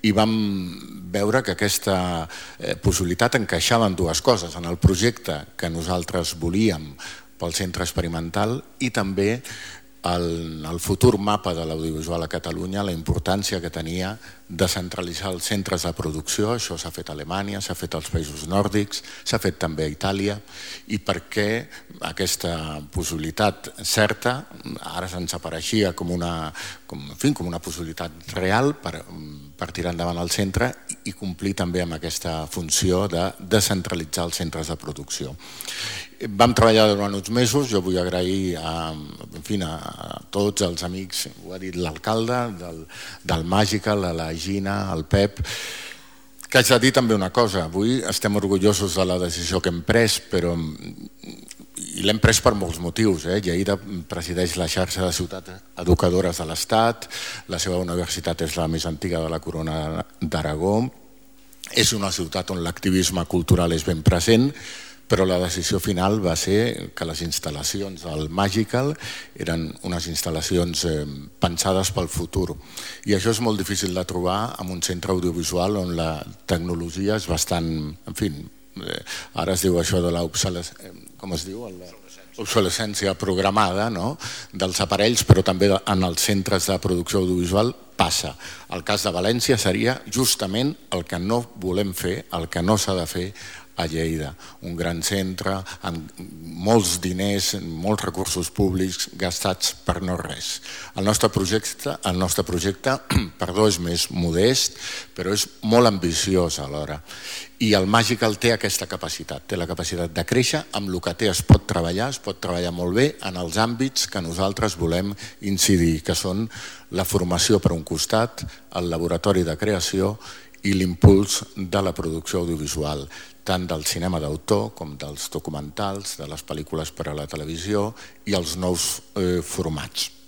i vam veure que aquesta possibilitat encaixava en dues coses, en el projecte que nosaltres volíem pel centre experimental i també el futur mapa de l'audiovisual a Catalunya, la importància que tenia descentralitzar els centres de producció. Això s'ha fet a Alemanya, s'ha fet als països nòrdics, s'ha fet també a Itàlia, i perquè aquesta possibilitat certa ara se'ns apareixia com una possibilitat real per tirar endavant el centre i complir també amb aquesta funció de descentralitzar els centres de producció. Vam treballar durant uns mesos. Jo vull agrair a tots els amics, ho ha dit l'alcalde, del Magical, a la Gina, al Pep, que haig de dir també una cosa. Avui estem orgullosos de la decisió que hem pres, però i l'hem pres per molts motius. Lleida presideix la xarxa de ciutats educadores de l'Estat, la seva universitat és la més antiga de la Corona d'Aragó, és una ciutat on l'activisme cultural és ben present, però la decisió final va ser que les instal·lacions del Magical eren unes instal·lacions pensades pel futur. I això és molt difícil de trobar en un centre audiovisual on la tecnologia és bastant... En fi, ara es diu això de l'obsolescència programada dels aparells, però també en els centres de producció audiovisual passa. El cas de València seria justament el que no volem fer, el que no s'ha de fer a Lleida, un gran centre amb molts diners, molts recursos públics gastats per no res. El nostre projecte és més modest, però és molt ambiciós alhora. I el Magical té aquesta capacitat, té la capacitat de créixer, amb el que té es pot treballar molt bé en els àmbits que nosaltres volem incidir, que són la formació per un costat, el laboratori de creació i l'impuls de la producció audiovisual, tant del cinema d'autor com dels documentals, de les pel·lícules per a la televisió i els nous formats.